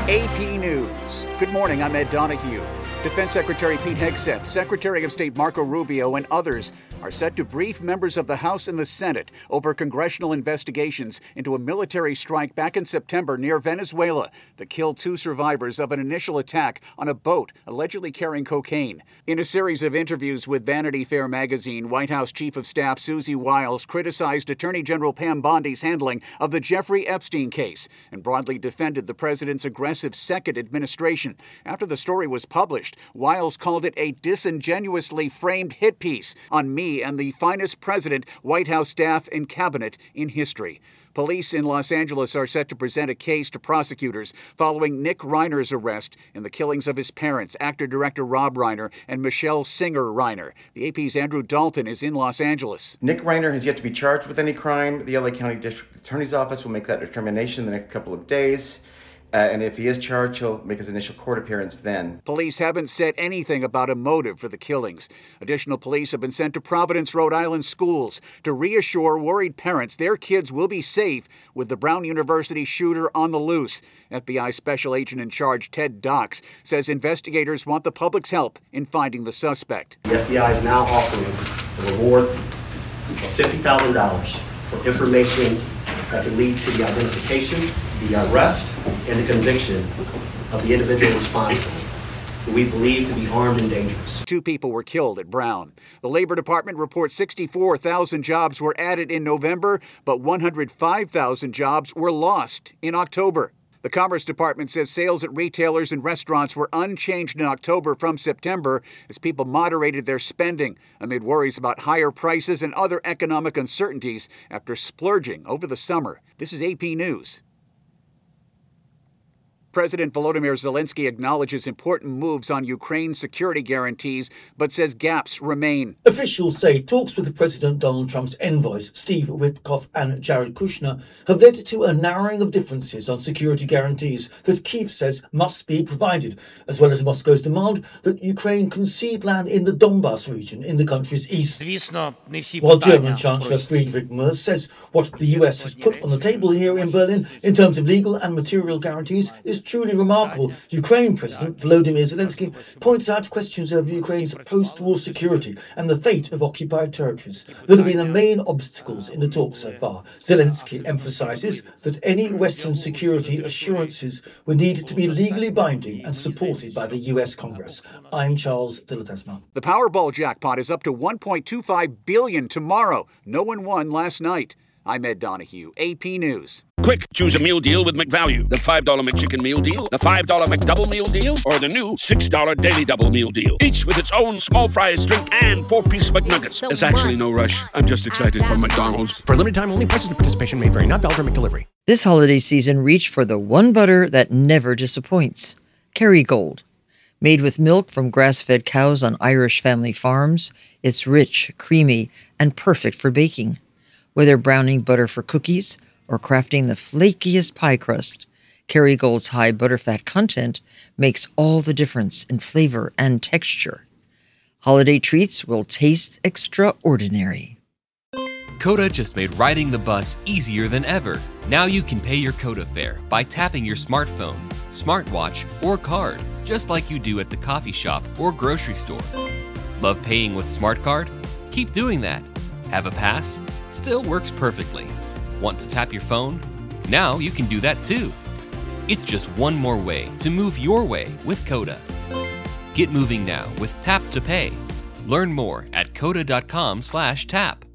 AP News. Good morning, I'm Ed Donahue. Defense Secretary Pete Hegseth, Secretary of State Marco Rubio, and others are set to brief members of the House and the Senate over congressional investigations into a military strike back in September near Venezuela that killed 2 survivors of an initial attack on a boat allegedly carrying cocaine. In a series of interviews with Vanity Fair magazine, White House Chief of Staff Susie Wiles criticized Attorney General Pam Bondi's handling of the Jeffrey Epstein case and broadly defended the president's aggressive second administration. After the story was published, Wiles called it a disingenuously framed hit piece on me and the finest president, White House staff, and cabinet in history. Police in Los Angeles are set to present a case to prosecutors following Nick Reiner's arrest in the killings of his parents, actor-director Rob Reiner and Michelle Singer Reiner. The AP's Andrew Dalton is in Los Angeles. Nick Reiner has yet to be charged with any crime. The LA County District Attorney's Office will make that determination in the next couple of days. And if he is charged, he'll make his initial court appearance then. Police haven't said anything about a motive for the killings. Additional police have been sent to Providence, Rhode Island schools to reassure worried parents their kids will be safe with the Brown University shooter on the loose. FBI Special Agent in Charge Ted Dox says investigators want the public's help in finding the suspect. The FBI is now offering a reward of $50,000 for information that can lead to the identification, the arrest, and the conviction of the individual responsible, who we believe to be armed and dangerous. 2 people were killed at Brown. The Labor Department reports 64,000 jobs were added in November, but 105,000 jobs were lost in October. The Commerce Department says sales at retailers and restaurants were unchanged in October from September as people moderated their spending amid worries about higher prices and other economic uncertainties after splurging over the summer. This is AP News. President Volodymyr Zelensky acknowledges important moves on Ukraine's security guarantees, but says gaps remain. Officials say talks with President Donald Trump's envoys, Steve Witkoff and Jared Kushner, have led to a narrowing of differences on security guarantees that Kyiv says must be provided, as well as Moscow's demand that Ukraine concede land in the Donbas region in the country's east. While German Chancellor Friedrich Merz says what the US has put on the table here in Berlin in terms of legal and material guarantees is truly remarkable. Ukraine President Volodymyr Zelensky points out questions over Ukraine's post-war security and the fate of occupied territories that have been the main obstacles in the talks so far. Zelensky emphasizes that any Western security assurances would need to be legally binding and supported by the US Congress. I'm Charles de Ledesma. The Powerball jackpot is up to $1.25 billion tomorrow. No one won last night. I'm Ed Donahue, AP News. Quick, choose a meal deal with McValue. The $5 McChicken meal deal, the $5 McDouble meal deal, or the new $6 Daily Double meal deal. Each with its own small fries, drink, and 4-piece McNuggets. There's actually no rush. I'm just excited for McDonald's. For limited time only, prices and participation may vary. Not valid for McDelivery. This holiday season, reach for the one butter that never disappoints. Kerrygold. Made with milk from grass-fed cows on Irish family farms, it's rich, creamy, and perfect for baking. Whether browning butter for cookies or crafting the flakiest pie crust, Kerrygold's high butterfat content makes all the difference in flavor and texture. Holiday treats will taste extraordinary. Coda just made riding the bus easier than ever. Now you can pay your Coda fare by tapping your smartphone, smartwatch, or card, just like you do at the coffee shop or grocery store. Love paying with SmartCard? Keep doing that. Have a pass? Still works perfectly. Want to tap your phone? Now you can do that too. It's just one more way to move your way with Coda. Get moving now with Tap to Pay. Learn more at coda.com/tap.